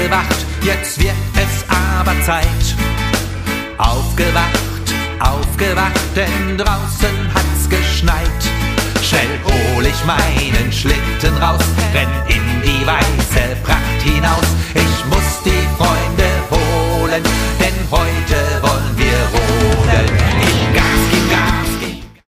aufgewacht, jetzt wird es aber Zeit. Aufgewacht, aufgewacht, denn draußen hat's geschneit. Schnell hol ich meinen Schlitten raus, renn in die weiße Pracht hinaus.